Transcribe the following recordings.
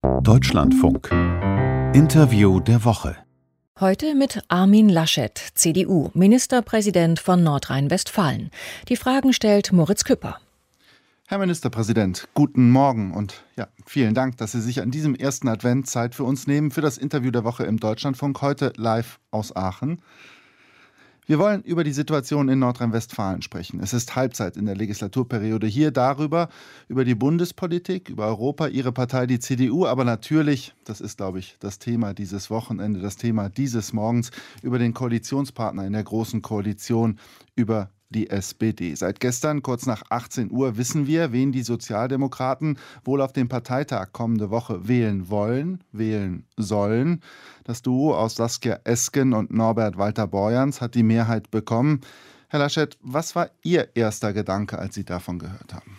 Deutschlandfunk. Interview der Woche. Heute mit Armin Laschet, CDU, Ministerpräsident von Nordrhein-Westfalen. Die Fragen stellt Moritz Küpper. Herr Ministerpräsident, guten Morgen und vielen Dank, dass Sie sich an diesem ersten Advent Zeit für uns nehmen, für das Interview der Woche im Deutschlandfunk, heute live aus Aachen. Wir wollen über die Situation in Nordrhein-Westfalen sprechen. Es ist Halbzeit in der Legislaturperiode hier, über die Bundespolitik, über Europa, Ihre Partei, die CDU, aber natürlich, das ist, glaube ich, das Thema dieses Wochenende, das Thema dieses Morgens, über den Koalitionspartner in der Großen Koalition, über die SPD. Seit gestern, kurz nach 18 Uhr, wissen wir, wen die Sozialdemokraten wohl auf dem Parteitag kommende Woche wählen wollen, wählen sollen. Das Duo aus Saskia Esken und Norbert Walter-Borjans hat die Mehrheit bekommen. Herr Laschet, was war Ihr erster Gedanke, als Sie davon gehört haben?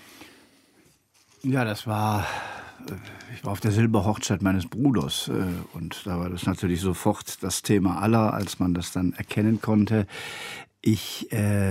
Ja, ich war auf der Silberhochzeit meines Bruders und da war das natürlich sofort das Thema aller, als man das dann erkennen konnte. Ich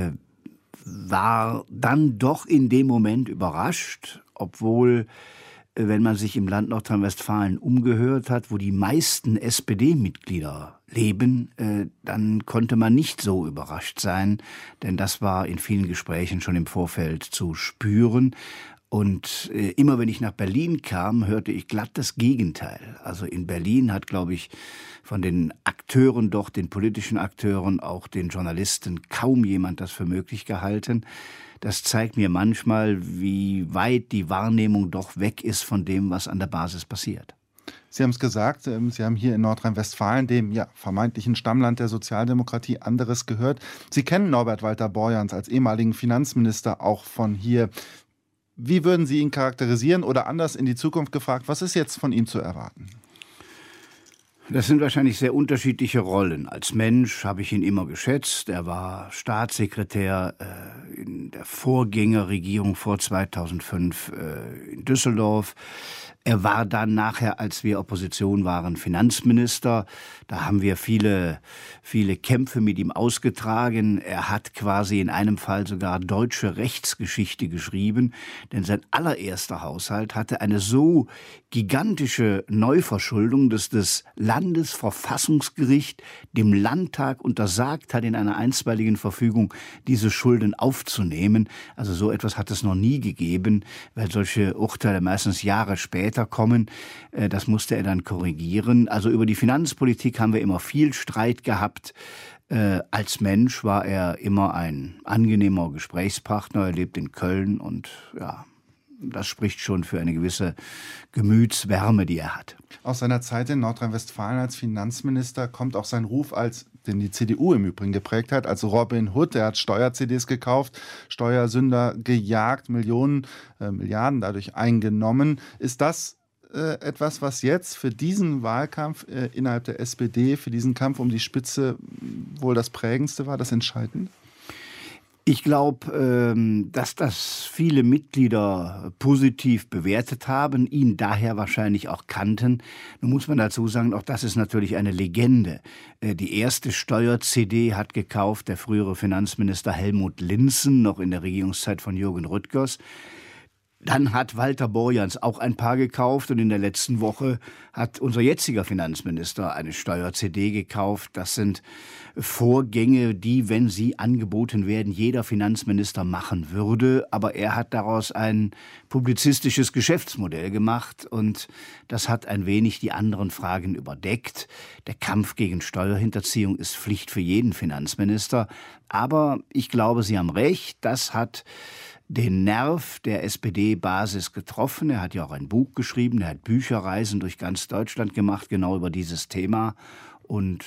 war dann doch in dem Moment überrascht, obwohl, wenn man sich im Land Nordrhein-Westfalen umgehört hat, wo die meisten SPD-Mitglieder leben, dann konnte man nicht so überrascht sein, denn das war in vielen Gesprächen schon im Vorfeld zu spüren. Und immer wenn ich nach Berlin kam, hörte ich glatt das Gegenteil. Also in Berlin hat, glaube ich, von den Akteuren dort, den politischen Akteuren, auch den Journalisten, kaum jemand das für möglich gehalten. Das zeigt mir manchmal, wie weit die Wahrnehmung doch weg ist von dem, was an der Basis passiert. Sie haben es gesagt, Sie haben hier in Nordrhein-Westfalen, dem vermeintlichen Stammland der Sozialdemokratie, anderes gehört. Sie kennen Norbert Walter-Borjans als ehemaligen Finanzminister auch von hier. Wie würden Sie ihn charakterisieren oder anders in die Zukunft gefragt, was ist jetzt von ihm zu erwarten? Das sind wahrscheinlich sehr unterschiedliche Rollen. Als Mensch habe ich ihn immer geschätzt. Er war Staatssekretär in der Vorgängerregierung vor 2005 in Düsseldorf. Er war dann nachher, als wir Opposition waren, Finanzminister. Da haben wir viele Kämpfe mit ihm ausgetragen. Er hat quasi in einem Fall sogar deutsche Rechtsgeschichte geschrieben, denn sein allererster Haushalt hatte eine so gigantische Neuverschuldung, dass das Landesverfassungsgericht dem Landtag untersagt hat, in einer einstweiligen Verfügung diese Schulden aufzunehmen. Also so etwas hat es noch nie gegeben, weil solche Urteile meistens Jahre später kommen. Das musste er dann korrigieren. Also über die Finanzpolitik haben wir immer viel Streit gehabt. Als Mensch war er immer ein angenehmer Gesprächspartner. Er lebt in Köln und das spricht schon für eine gewisse Gemütswärme, die er hat. Aus seiner Zeit in Nordrhein-Westfalen als Finanzminister kommt auch sein Ruf, den die CDU im Übrigen geprägt hat, als Robin Hood. Er hat Steuer-CDs gekauft, Steuersünder gejagt, Milliarden dadurch eingenommen. Ist das etwas, was jetzt für diesen Wahlkampf innerhalb der SPD, für diesen Kampf um die Spitze wohl das Prägendste war, das Entscheidende? Ich glaube, dass das viele Mitglieder positiv bewertet haben, ihn daher wahrscheinlich auch kannten. Nun muss man dazu sagen, auch das ist natürlich eine Legende. Die erste Steuer-CD hat gekauft der frühere Finanzminister Helmut Linssen, noch in der Regierungszeit von Jürgen Rüttgers. Dann hat Walter-Borjans auch ein paar gekauft und in der letzten Woche hat unser jetziger Finanzminister eine Steuer-CD gekauft. Das sind Vorgänge, die, wenn sie angeboten werden, jeder Finanzminister machen würde. Aber er hat daraus ein publizistisches Geschäftsmodell gemacht und das hat ein wenig die anderen Fragen überdeckt. Der Kampf gegen Steuerhinterziehung ist Pflicht für jeden Finanzminister. Aber ich glaube, Sie haben recht, das hat den Nerv der SPD-Basis getroffen. Er hat ja auch ein Buch geschrieben, er hat Bücherreisen durch ganz Deutschland gemacht, genau über dieses Thema. Und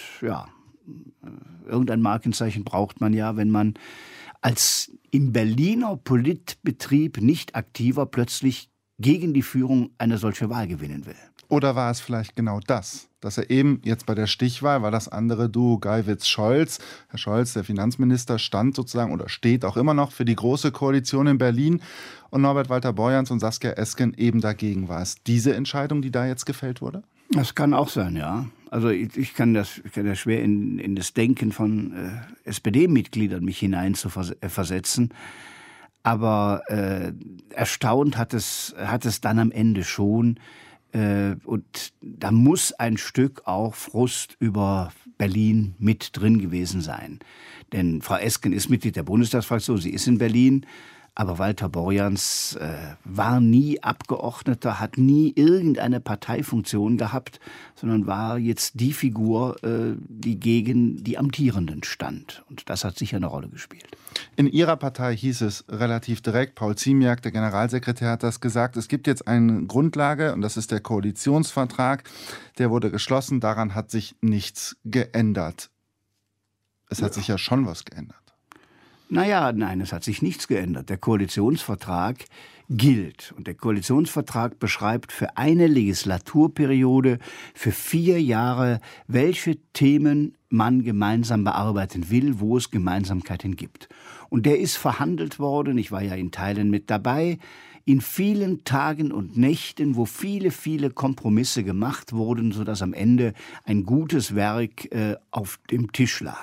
irgendein Markenzeichen braucht man ja, wenn man als im Berliner Politbetrieb nicht aktiver plötzlich gegen die Führung eine solche Wahl gewinnen will. Oder war es vielleicht genau das, dass er eben jetzt bei der Stichwahl, war das andere Duo Geiwitz-Scholz. Herr Scholz, der Finanzminister, stand sozusagen oder steht auch immer noch für die Große Koalition in Berlin und Norbert Walter-Borjans und Saskia Esken eben dagegen. War es diese Entscheidung, die da jetzt gefällt wurde? Das kann auch sein, ja. Also ich kann das schwer in das Denken von SPD-Mitgliedern mich hinein zu versetzen. Aber erstaunt hat es dann am Ende schon, Und da muss ein Stück auch Frust über Berlin mit drin gewesen sein. Denn Frau Esken ist Mitglied der Bundestagsfraktion, sie ist in Berlin. Aber Walter Borjans war nie Abgeordneter, hat nie irgendeine Parteifunktion gehabt, sondern war jetzt die Figur, die gegen die Amtierenden stand. Und das hat sicher eine Rolle gespielt. In Ihrer Partei hieß es relativ direkt, Paul Ziemiak, der Generalsekretär, hat das gesagt, es gibt jetzt eine Grundlage und das ist der Koalitionsvertrag. Der wurde geschlossen, daran hat sich nichts geändert. Es hat sich ja schon was geändert. Nein, es hat sich nichts geändert. Der Koalitionsvertrag gilt. Und der Koalitionsvertrag beschreibt für eine Legislaturperiode, für 4 Jahre, welche Themen man gemeinsam bearbeiten will, wo es Gemeinsamkeiten gibt. Und der ist verhandelt worden, ich war ja in Teilen mit dabei, in vielen Tagen und Nächten, wo viele, viele Kompromisse gemacht wurden, sodass am Ende ein gutes Werk auf dem Tisch lag.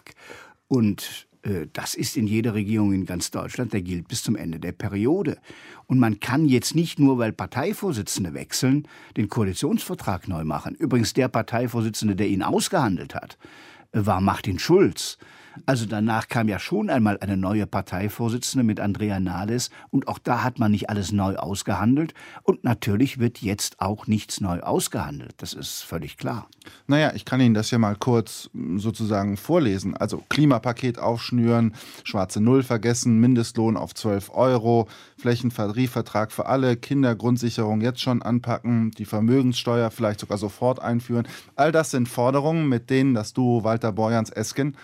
Und das ist in jeder Regierung in ganz Deutschland, der gilt bis zum Ende der Periode. Und man kann jetzt nicht nur, weil Parteivorsitzende wechseln, den Koalitionsvertrag neu machen. Übrigens der Parteivorsitzende, der ihn ausgehandelt hat, war Martin Schulz. Also danach kam ja schon einmal eine neue Parteivorsitzende mit Andrea Nahles und auch da hat man nicht alles neu ausgehandelt und natürlich wird jetzt auch nichts neu ausgehandelt, das ist völlig klar. Naja, ich kann Ihnen das ja mal kurz sozusagen vorlesen. Also Klimapaket aufschnüren, schwarze Null vergessen, Mindestlohn auf 12 €, Flächentarifvertrag für alle, Kindergrundsicherung jetzt schon anpacken, die Vermögenssteuer vielleicht sogar sofort einführen. All das sind Forderungen, mit denen das Duo Walter Borjans-Esken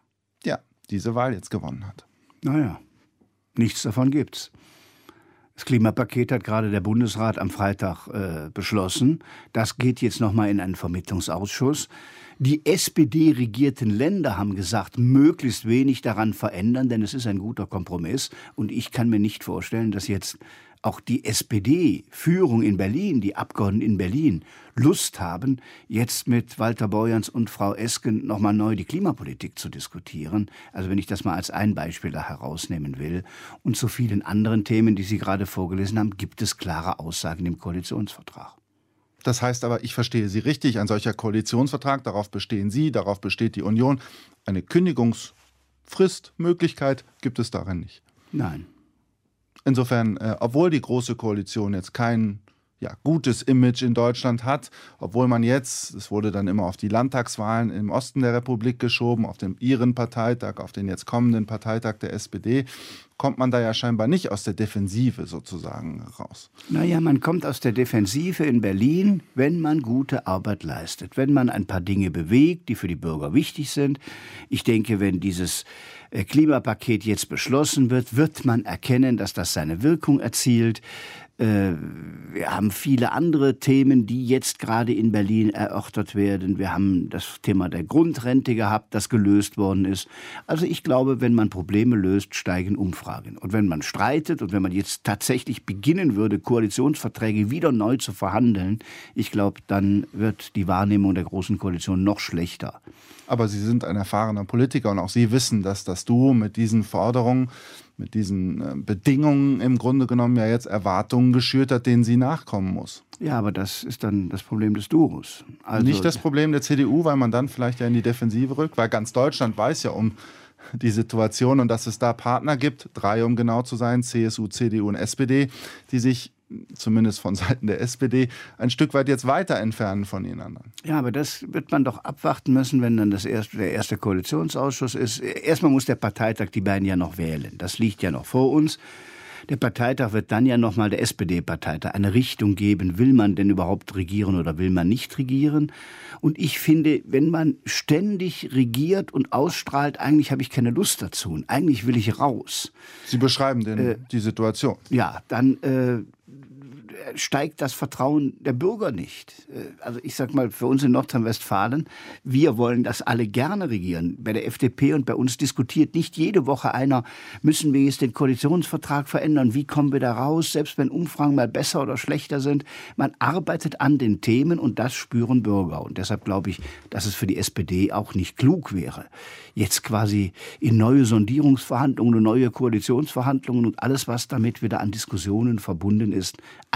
diese Wahl jetzt gewonnen hat. Naja, nichts davon gibt's. Das Klimapaket hat gerade der Bundesrat am Freitag beschlossen. Das geht jetzt nochmal in einen Vermittlungsausschuss. Die SPD-regierten Länder haben gesagt, möglichst wenig daran verändern, denn es ist ein guter Kompromiss. Und ich kann mir nicht vorstellen, dass jetzt auch die SPD-Führung in Berlin, die Abgeordneten in Berlin, Lust haben, jetzt mit Walter Borjans und Frau Esken nochmal neu die Klimapolitik zu diskutieren. Also wenn ich das mal als ein Beispiel da herausnehmen will. Und zu vielen anderen Themen, die Sie gerade vorgelesen haben, gibt es klare Aussagen im Koalitionsvertrag. Das heißt aber, ich verstehe Sie richtig, ein solcher Koalitionsvertrag, darauf bestehen Sie, darauf besteht die Union. Eine Kündigungsfristmöglichkeit gibt es darin nicht. Nein. Insofern, obwohl die Große Koalition jetzt kein gutes Image in Deutschland hat, obwohl man jetzt, es wurde dann immer auf die Landtagswahlen im Osten der Republik geschoben, auf den Iren Parteitag, auf den jetzt kommenden Parteitag der SPD, kommt man da ja scheinbar nicht aus der Defensive sozusagen raus. Naja, man kommt aus der Defensive in Berlin, wenn man gute Arbeit leistet, wenn man ein paar Dinge bewegt, die für die Bürger wichtig sind. Ich denke, wenn dieses Klimapaket jetzt beschlossen wird, wird man erkennen, dass das seine Wirkung erzielt. Wir haben viele andere Themen, die jetzt gerade in Berlin erörtert werden. Wir haben das Thema der Grundrente gehabt, das gelöst worden ist. Also ich glaube, wenn man Probleme löst, steigen Umfragen. Und wenn man streitet und wenn man jetzt tatsächlich beginnen würde, Koalitionsverträge wieder neu zu verhandeln, ich glaube, dann wird die Wahrnehmung der Großen Koalition noch schlechter. Aber Sie sind ein erfahrener Politiker und auch Sie wissen, dass das Duo mit diesen Forderungen, mit diesen Bedingungen im Grunde genommen ja jetzt Erwartungen geschürt hat, denen sie nachkommen muss. Ja, aber das ist dann das Problem des Duos. Also nicht das Problem der CDU, weil man dann vielleicht ja in die Defensive rückt, weil ganz Deutschland weiß ja um die Situation und dass es da Partner gibt, 3 um genau zu sein, CSU, CDU und SPD, die sich zumindest von Seiten der SPD, ein Stück weit jetzt weiter entfernen von den anderen. Ja, aber das wird man doch abwarten müssen, wenn dann der erste Koalitionsausschuss ist. Erstmal muss der Parteitag die beiden ja noch wählen. Das liegt ja noch vor uns. Der Parteitag wird dann ja nochmal der SPD-Parteitag eine Richtung geben. Will man denn überhaupt regieren oder will man nicht regieren? Und ich finde, wenn man ständig regiert und ausstrahlt, eigentlich habe ich keine Lust dazu. Und eigentlich will ich raus. Sie beschreiben die Situation. Ja, dann steigt das Vertrauen der Bürger nicht. Also ich sag mal, für uns in Nordrhein-Westfalen, wir wollen das alle gerne regieren. Bei der FDP und bei uns diskutiert nicht jede Woche einer, müssen wir jetzt den Koalitionsvertrag verändern, wie kommen wir da raus, selbst wenn Umfragen mal besser oder schlechter sind. Man arbeitet an den Themen und das spüren Bürger. Und deshalb glaube ich, dass es für die SPD auch nicht klug wäre, jetzt quasi in neue Sondierungsverhandlungen, neue Koalitionsverhandlungen und alles, was damit wieder an Diskussionen verbunden ist,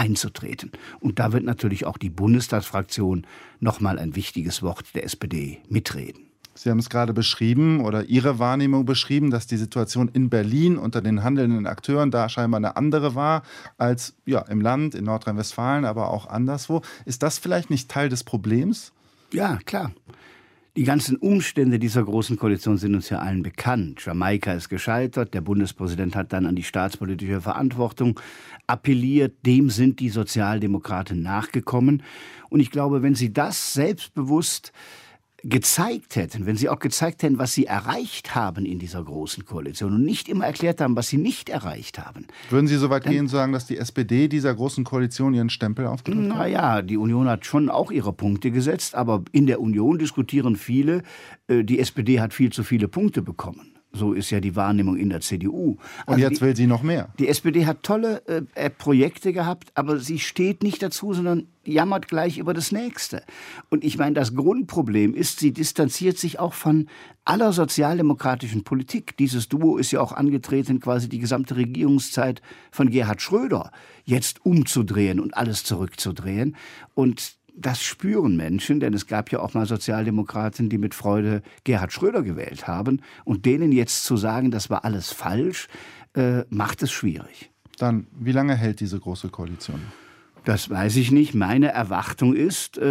einzutreten. Und da wird natürlich auch die Bundestagsfraktion nochmal ein wichtiges Wort der SPD mitreden. Sie haben es gerade beschrieben oder Ihre Wahrnehmung beschrieben, dass die Situation in Berlin unter den handelnden Akteuren da scheinbar eine andere war als im Land, in Nordrhein-Westfalen, aber auch anderswo. Ist das vielleicht nicht Teil des Problems? Ja, klar. Die ganzen Umstände dieser großen Koalition sind uns ja allen bekannt. Jamaika ist gescheitert, der Bundespräsident hat dann an die staatspolitische Verantwortung appelliert, dem sind die Sozialdemokraten nachgekommen. Und ich glaube, wenn sie das selbstbewusst gezeigt hätten, wenn sie auch gezeigt hätten, was sie erreicht haben in dieser großen Koalition und nicht immer erklärt haben, was sie nicht erreicht haben. Würden Sie so weit gehen, zu sagen, dass die SPD dieser großen Koalition ihren Stempel aufgedrückt hat? Naja, die Union hat schon auch ihre Punkte gesetzt, aber in der Union diskutieren viele, die SPD hat viel zu viele Punkte bekommen. So ist ja die Wahrnehmung in der CDU. Und jetzt will sie noch mehr. Die SPD hat tolle Projekte gehabt, aber sie steht nicht dazu, sondern jammert gleich über das Nächste. Und ich meine, das Grundproblem ist, sie distanziert sich auch von aller sozialdemokratischen Politik. Dieses Duo ist ja auch angetreten, quasi die gesamte Regierungszeit von Gerhard Schröder jetzt umzudrehen und alles zurückzudrehen. Und das spüren Menschen, denn es gab ja auch mal Sozialdemokraten, die mit Freude Gerhard Schröder gewählt haben. Und denen jetzt zu sagen, das war alles falsch, macht es schwierig. Dann, wie lange hält diese große Koalition? Das weiß ich nicht. Meine Erwartung ist,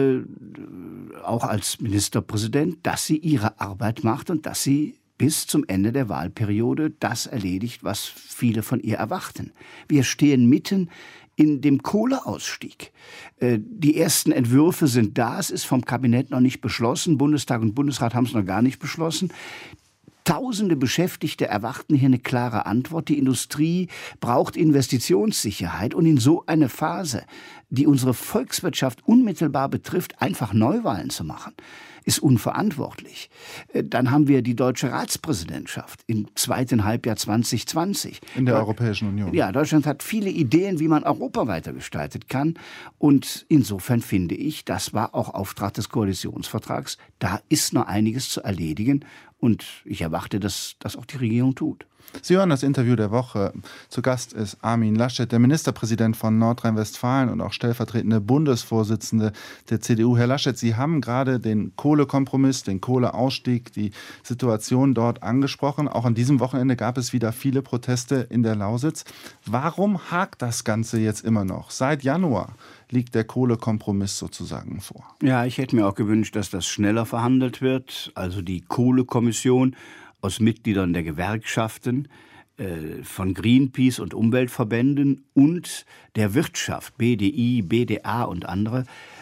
auch als Ministerpräsident, dass sie ihre Arbeit macht und dass sie bis zum Ende der Wahlperiode das erledigt, was viele von ihr erwarten. Wir stehen mitten in dem Kohleausstieg. Die ersten Entwürfe sind da, es ist vom Kabinett noch nicht beschlossen, Bundestag und Bundesrat haben es noch gar nicht beschlossen. Tausende Beschäftigte erwarten hier eine klare Antwort. Die Industrie braucht Investitionssicherheit und in so eine Phase, die unsere Volkswirtschaft unmittelbar betrifft, einfach Neuwahlen zu machen, ist unverantwortlich. Dann haben wir die deutsche Ratspräsidentschaft im zweiten Halbjahr 2020. In der Europäischen Union. Ja, Deutschland hat viele Ideen, wie man Europa weiter gestalten kann. Und insofern finde ich, das war auch Auftrag des Koalitionsvertrags. Da ist noch einiges zu erledigen. Und ich erwarte, dass das auch die Regierung tut. Sie hören das Interview der Woche. Zu Gast ist Armin Laschet, der Ministerpräsident von Nordrhein-Westfalen und auch stellvertretende Bundesvorsitzende der CDU. Herr Laschet, Sie haben gerade den Kohlekompromiss, den Kohleausstieg, die Situation dort angesprochen. Auch an diesem Wochenende gab es wieder viele Proteste in der Lausitz. Warum hakt das Ganze jetzt immer noch? Seit Januar liegt der Kohlekompromiss sozusagen vor. Ja, ich hätte mir auch gewünscht, dass das schneller verhandelt wird. Also die Kohlekommission aus Mitgliedern der Gewerkschaften, von Greenpeace und Umweltverbänden und der Wirtschaft, BDI, BDA und andere,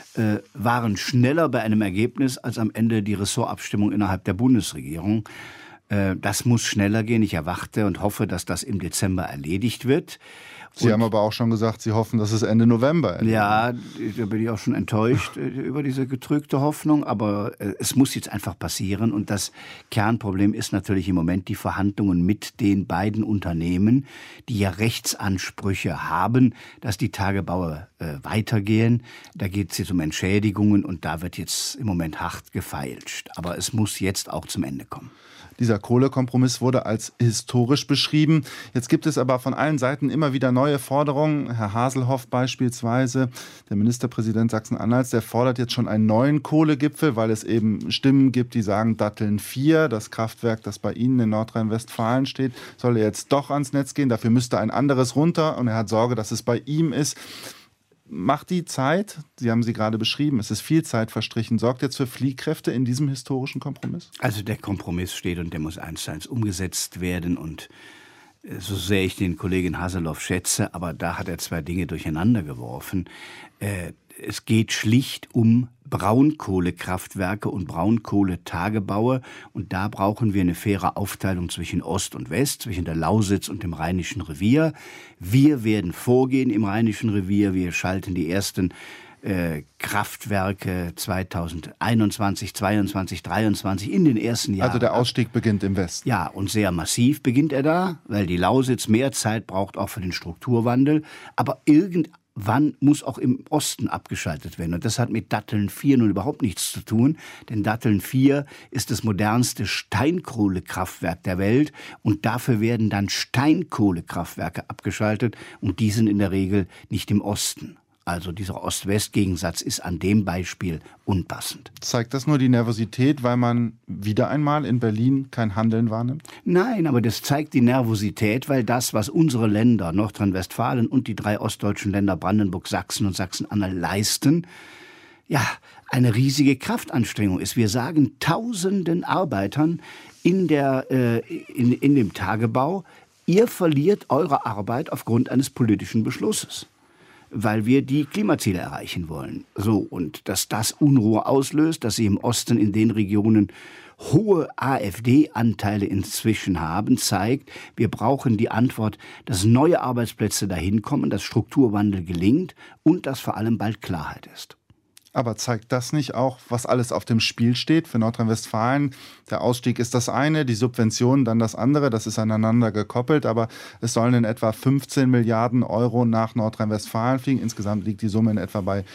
waren schneller bei einem Ergebnis als am Ende die Ressortabstimmung innerhalb der Bundesregierung. Das muss schneller gehen. Ich erwarte und hoffe, dass das im Dezember erledigt wird. Sie haben aber auch schon gesagt, Sie hoffen, dass es Ende November erledigt. Ja, da bin ich auch schon enttäuscht über diese getrübte Hoffnung. Aber es muss jetzt einfach passieren. Und das Kernproblem ist natürlich im Moment die Verhandlungen mit den beiden Unternehmen, die ja Rechtsansprüche haben, dass die Tagebaue weitergehen. Da geht es jetzt um Entschädigungen und da wird jetzt im Moment hart gefeilscht. Aber es muss jetzt auch zum Ende kommen. Dieser Kohlekompromiss wurde als historisch beschrieben. Jetzt gibt es aber von allen Seiten immer wieder neue Forderungen. Herr Haselhoff beispielsweise, der Ministerpräsident Sachsen-Anhalts, der fordert jetzt schon einen neuen Kohlegipfel, weil es eben Stimmen gibt, die sagen, Datteln 4, das Kraftwerk, das bei Ihnen in Nordrhein-Westfalen steht, soll jetzt doch ans Netz gehen. Dafür müsste ein anderes runter und er hat Sorge, dass es bei ihm ist. Macht die Zeit, Sie haben sie gerade beschrieben, es ist viel Zeit verstrichen, sorgt jetzt für Fliehkräfte in diesem historischen Kompromiss? Also der Kompromiss steht und der muss eins zu eins umgesetzt werden und so sehr ich den Kollegen Haselhoff schätze, aber da hat er zwei Dinge durcheinander geworfen. Es geht schlicht um Braunkohlekraftwerke und Braunkohletagebaue. Und da brauchen wir eine faire Aufteilung zwischen Ost und West, zwischen der Lausitz und dem Rheinischen Revier. Wir werden vorgehen im Rheinischen Revier. Wir schalten die ersten Kraftwerke 2021, 2022, 2023 in den ersten Jahren. Also der Ausstieg beginnt im Westen. Ja, und sehr massiv beginnt er da, weil die Lausitz mehr Zeit braucht, auch für den Strukturwandel. Aber irgendwann muss auch im Osten abgeschaltet werden. Und das hat mit Datteln 4 nun überhaupt nichts zu tun. Denn Datteln 4 ist das modernste Steinkohlekraftwerk der Welt. Und dafür werden dann Steinkohlekraftwerke abgeschaltet. Und die sind in der Regel nicht im Osten, Also dieser Ost-West-Gegensatz ist an dem Beispiel unpassend. Zeigt das nur die Nervosität, weil man wieder einmal in Berlin kein Handeln wahrnimmt? Nein, aber das zeigt die Nervosität, weil das, was unsere Länder, Nordrhein-Westfalen und die 3 ostdeutschen Länder Brandenburg, Sachsen und Sachsen-Anhalt leisten, ja, eine riesige Kraftanstrengung ist. Wir sagen tausenden Arbeitern in dem Tagebau, ihr verliert eure Arbeit aufgrund eines politischen Beschlusses, weil wir die Klimaziele erreichen wollen. So, und dass das Unruhe auslöst, dass sie im Osten in den Regionen hohe AfD-Anteile inzwischen haben, zeigt, wir brauchen die Antwort, dass neue Arbeitsplätze dahin kommen, dass Strukturwandel gelingt und dass vor allem bald Klarheit ist. Aber zeigt das nicht auch, was alles auf dem Spiel steht für Nordrhein-Westfalen? Der Ausstieg ist das eine, die Subventionen dann das andere, das ist aneinander gekoppelt, aber es sollen in etwa 15 Milliarden Euro nach Nordrhein-Westfalen fliegen. Insgesamt liegt die Summe in etwa bei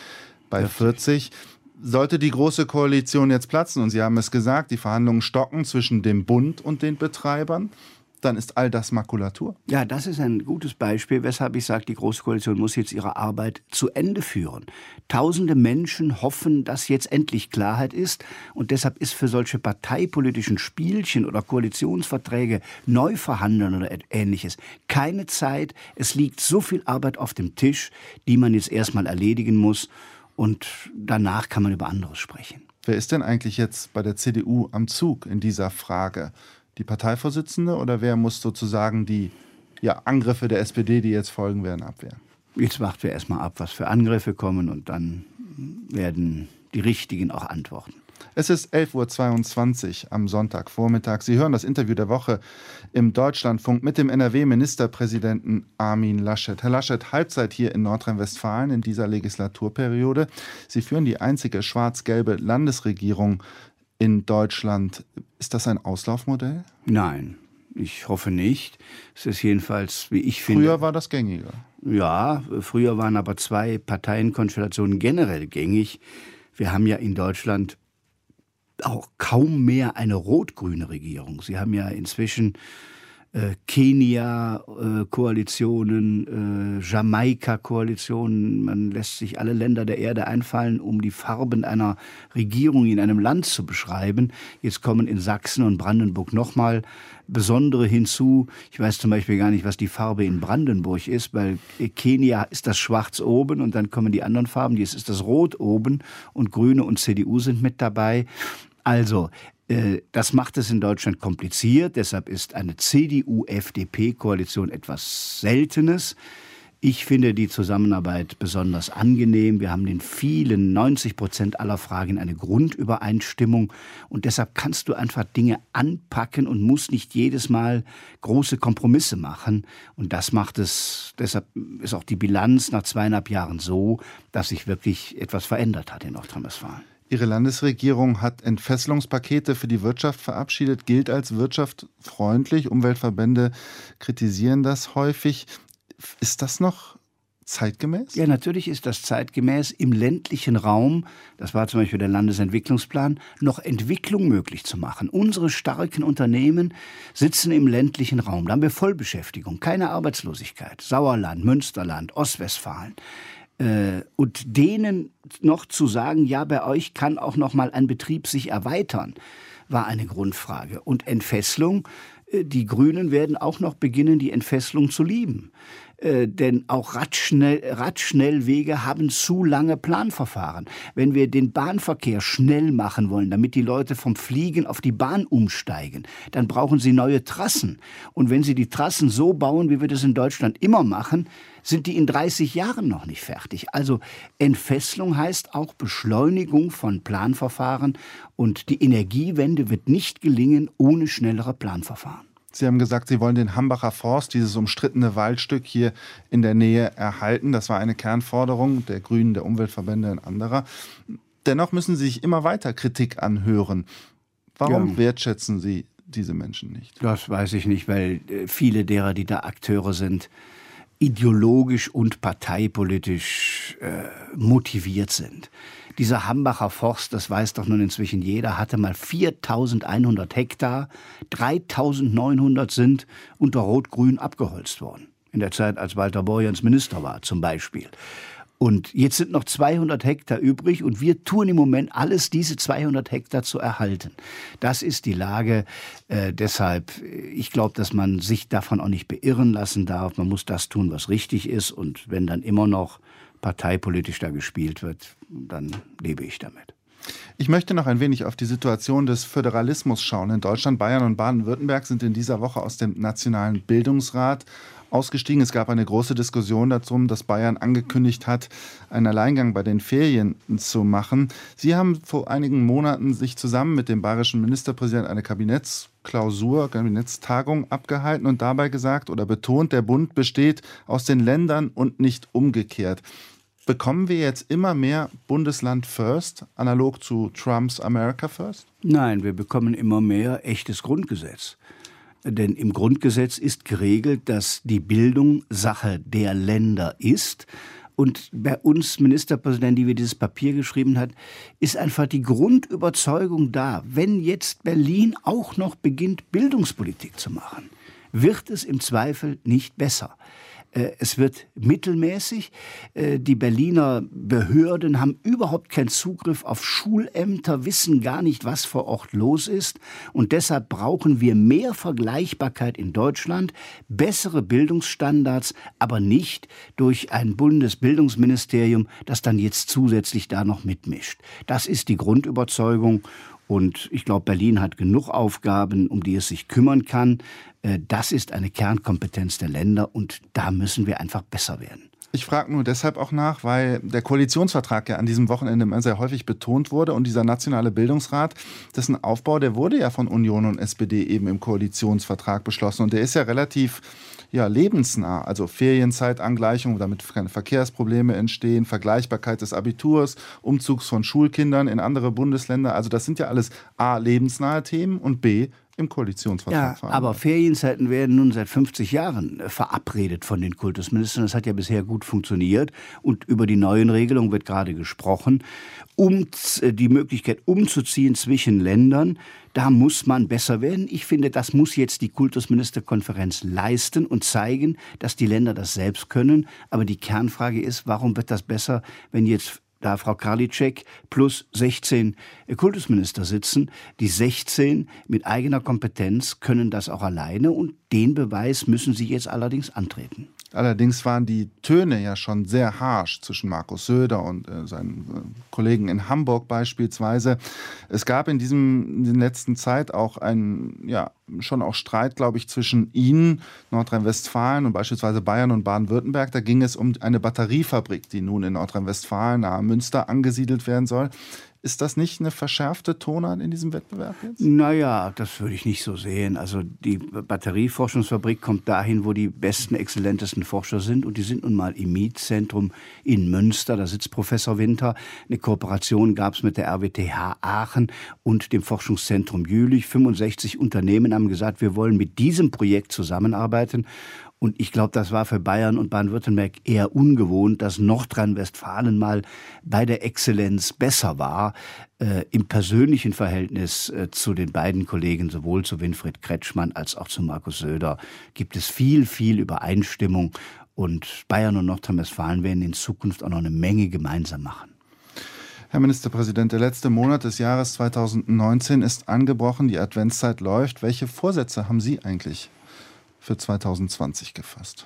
40. Sollte die Große Koalition jetzt platzen, und Sie haben es gesagt, die Verhandlungen stocken zwischen dem Bund und den Betreibern, dann ist all das Makulatur. Ja, das ist ein gutes Beispiel, weshalb ich sage, die Große Koalition muss jetzt ihre Arbeit zu Ende führen. Tausende Menschen hoffen, dass jetzt endlich Klarheit ist. Und deshalb ist für solche parteipolitischen Spielchen oder Koalitionsverträge neu verhandeln oder Ähnliches keine Zeit. Es liegt so viel Arbeit auf dem Tisch, die man jetzt erstmal erledigen muss. Und danach kann man über anderes sprechen. Wer ist denn eigentlich jetzt bei der CDU am Zug in dieser Frage? Die Parteivorsitzende oder wer muss sozusagen die Angriffe der SPD, die jetzt folgen werden, abwehren? Jetzt warten wir erstmal ab, was für Angriffe kommen und dann werden die Richtigen auch antworten. Es ist 11.22 Uhr am Sonntagvormittag. Sie hören das Interview der Woche im Deutschlandfunk mit dem NRW-Ministerpräsidenten Armin Laschet. Herr Laschet, Halbzeit hier in Nordrhein-Westfalen in dieser Legislaturperiode. Sie führen die einzige schwarz-gelbe Landesregierung in Deutschland. Ist das ein Auslaufmodell? Nein, ich hoffe nicht. Es ist jedenfalls, wie ich finde... Früher war das gängiger. Ja, früher waren aber 2 Parteienkonstellationen generell gängig. Wir haben ja in Deutschland auch kaum mehr eine rot-grüne Regierung. Sie haben ja inzwischen Kenia-Koalitionen, Jamaika-Koalitionen. Man lässt sich alle Länder der Erde einfallen, um die Farben einer Regierung in einem Land zu beschreiben. Jetzt kommen in Sachsen und Brandenburg nochmal besondere hinzu. Ich weiß zum Beispiel gar nicht, was die Farbe in Brandenburg ist, weil Kenia ist das Schwarz oben und dann kommen die anderen Farben. Jetzt ist das Rot oben und Grüne und CDU sind mit dabei. Also, das macht es in Deutschland kompliziert. Deshalb ist eine CDU-FDP-Koalition etwas Seltenes. Ich finde die Zusammenarbeit besonders angenehm. Wir haben in vielen 90% aller Fragen eine Grundübereinstimmung. Und deshalb kannst du einfach Dinge anpacken und musst nicht jedes Mal große Kompromisse machen. Und das macht es, deshalb ist auch die Bilanz nach 2,5 Jahren so, dass sich wirklich etwas verändert hat in Nordrhein-Westfalen. Ihre Landesregierung hat Entfesselungspakete für die Wirtschaft verabschiedet, gilt als wirtschaftsfreundlich. Umweltverbände kritisieren das häufig. Ist das noch zeitgemäß? Ja, natürlich ist das zeitgemäß. Im ländlichen Raum, das war zum Beispiel der Landesentwicklungsplan, noch Entwicklung möglich zu machen. Unsere starken Unternehmen sitzen im ländlichen Raum. Da haben wir Vollbeschäftigung, keine Arbeitslosigkeit. Sauerland, Münsterland, Ostwestfalen. Und denen noch zu sagen, ja, bei euch kann auch noch mal ein Betrieb sich erweitern, war eine Grundfrage. Und Entfesselung, die Grünen werden auch noch beginnen, die Entfesselung zu lieben. Denn auch Radschnellwege haben zu lange Planverfahren. Wenn wir den Bahnverkehr schnell machen wollen, damit die Leute vom Fliegen auf die Bahn umsteigen, dann brauchen sie neue Trassen. Und wenn sie die Trassen so bauen, wie wir das in Deutschland immer machen, sind die in 30 Jahren noch nicht fertig. Also Entfesselung heißt auch Beschleunigung von Planverfahren. Und die Energiewende wird nicht gelingen ohne schnellere Planverfahren. Sie haben gesagt, Sie wollen den Hambacher Forst, dieses umstrittene Waldstück hier in der Nähe erhalten. Das war eine Kernforderung der Grünen, der Umweltverbände und anderer. Dennoch müssen Sie sich immer weiter Kritik anhören. Warum wertschätzen Sie diese Menschen nicht? Das weiß ich nicht, weil viele derer, die da Akteure sind, ideologisch und parteipolitisch motiviert sind. Dieser Hambacher Forst, das weiß doch nun inzwischen jeder, hatte mal 4.100 Hektar, 3.900 sind unter Rot-Grün abgeholzt worden. In der Zeit, als Walter Borjans Minister war zum Beispiel. Und jetzt sind noch 200 Hektar übrig und wir tun im Moment alles, diese 200 Hektar zu erhalten. Das ist die Lage. Deshalb, ich glaube, dass man sich davon auch nicht beirren lassen darf. Man muss das tun, was richtig ist. Und wenn dann immer noch parteipolitisch da gespielt wird, dann lebe ich damit. Ich möchte noch ein wenig auf die Situation des Föderalismus schauen. In Deutschland, Bayern und Baden-Württemberg sind in dieser Woche aus dem Nationalen Bildungsrat ausgestiegen. Es gab eine große Diskussion darum, dass Bayern angekündigt hat, einen Alleingang bei den Ferien zu machen. Sie haben vor einigen Monaten sich zusammen mit dem bayerischen Ministerpräsidenten eine Kabinettstagung abgehalten und dabei gesagt oder betont, der Bund besteht aus den Ländern und nicht umgekehrt. Bekommen wir jetzt immer mehr Bundesland First, analog zu Trumps America First? Nein, wir bekommen immer mehr echtes Grundgesetz. Denn im Grundgesetz ist geregelt, dass die Bildung Sache der Länder ist. Und bei uns Ministerpräsidenten, die wir dieses Papier geschrieben hat, ist einfach die Grundüberzeugung da, wenn jetzt Berlin auch noch beginnt, Bildungspolitik zu machen, wird es im Zweifel nicht besser. Es wird mittelmäßig. Die Berliner Behörden haben überhaupt keinen Zugriff auf Schulämter, wissen gar nicht, was vor Ort los ist. Und deshalb brauchen wir mehr Vergleichbarkeit in Deutschland, bessere Bildungsstandards, aber nicht durch ein Bundesbildungsministerium, das dann jetzt zusätzlich da noch mitmischt. Das ist die Grundüberzeugung. Und ich glaube, Berlin hat genug Aufgaben, um die es sich kümmern kann. Das ist eine Kernkompetenz der Länder und da müssen wir einfach besser werden. Ich frage nur deshalb auch nach, weil der Koalitionsvertrag ja an diesem Wochenende immer sehr häufig betont wurde und dieser nationale Bildungsrat, dessen Aufbau, der wurde ja von Union und SPD eben im Koalitionsvertrag beschlossen und der ist ja relativ lebensnah, also Ferienzeitangleichung, damit keine Verkehrsprobleme entstehen, Vergleichbarkeit des Abiturs, Umzugs von Schulkindern in andere Bundesländer, also das sind ja alles A, lebensnahe Themen und B, im Koalitionsvertrag. Ja, aber Ferienzeiten werden nun seit 50 Jahren verabredet von den Kultusministern. Das hat ja bisher gut funktioniert. Und über die neuen Regelungen wird gerade gesprochen. Um die Möglichkeit umzuziehen zwischen Ländern, da muss man besser werden. Ich finde, das muss jetzt die Kultusministerkonferenz leisten und zeigen, dass die Länder das selbst können. Aber die Kernfrage ist, warum wird das besser, wenn jetzt da Frau Karliczek plus 16 Kultusminister sitzen. Die 16 mit eigener Kompetenz können das auch alleine und den Beweis müssen sie jetzt allerdings antreten. Allerdings waren die Töne ja schon sehr harsch zwischen Markus Söder und seinen Kollegen in Hamburg beispielsweise. Es gab in der letzten Zeit auch schon auch Streit, glaube ich, zwischen Ihnen, Nordrhein-Westfalen und beispielsweise Bayern und Baden-Württemberg. Da ging es um eine Batteriefabrik, die nun in Nordrhein-Westfalen nahe Münster angesiedelt werden soll. Ist das nicht eine verschärfte Tonart in diesem Wettbewerb jetzt? Naja, das würde ich nicht so sehen. Also die Batterieforschungsfabrik kommt dahin, wo die besten, exzellentesten Forscher sind. Und die sind nun mal im MIET-Zentrum in Münster. Da sitzt Professor Winter. Eine Kooperation gab es mit der RWTH Aachen und dem Forschungszentrum Jülich. 65 Unternehmen haben gesagt, wir wollen mit diesem Projekt zusammenarbeiten. Und ich glaube, das war für Bayern und Baden-Württemberg eher ungewohnt, dass Nordrhein-Westfalen mal bei der Exzellenz besser war. Im persönlichen Verhältnis zu den beiden Kollegen, sowohl zu Winfried Kretschmann als auch zu Markus Söder, gibt es viel Übereinstimmung. Und Bayern und Nordrhein-Westfalen werden in Zukunft auch noch eine Menge gemeinsam machen. Herr Ministerpräsident, der letzte Monat des Jahres 2019 ist angebrochen, die Adventszeit läuft. Welche Vorsätze haben Sie eigentlich für 2020 gefasst?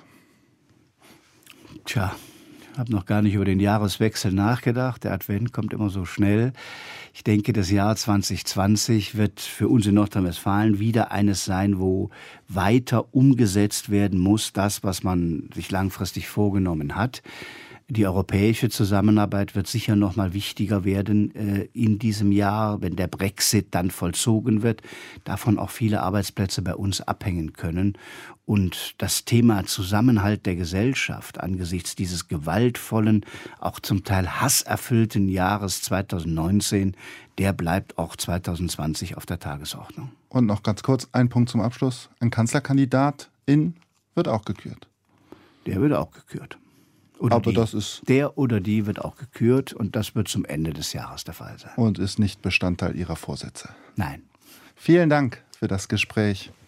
Tja, ich habe noch gar nicht über den Jahreswechsel nachgedacht. Der Advent kommt immer so schnell. Ich denke, das Jahr 2020 wird für uns in Nordrhein-Westfalen wieder eines sein, wo weiter umgesetzt werden muss, das, was man sich langfristig vorgenommen hat. Die europäische Zusammenarbeit wird sicher noch mal wichtiger werden in diesem Jahr, wenn der Brexit dann vollzogen wird, davon auch viele Arbeitsplätze bei uns abhängen können. Und das Thema Zusammenhalt der Gesellschaft angesichts dieses gewaltvollen, auch zum Teil hasserfüllten Jahres 2019, der bleibt auch 2020 auf der Tagesordnung. Und noch ganz kurz, ein Punkt zum Abschluss. Ein Kanzlerkandidatin wird auch gekürt. Der wird auch gekürt. Der oder die wird auch gekürt und das wird zum Ende des Jahres der Fall sein. Und ist nicht Bestandteil Ihrer Vorsätze? Nein. Vielen Dank für das Gespräch.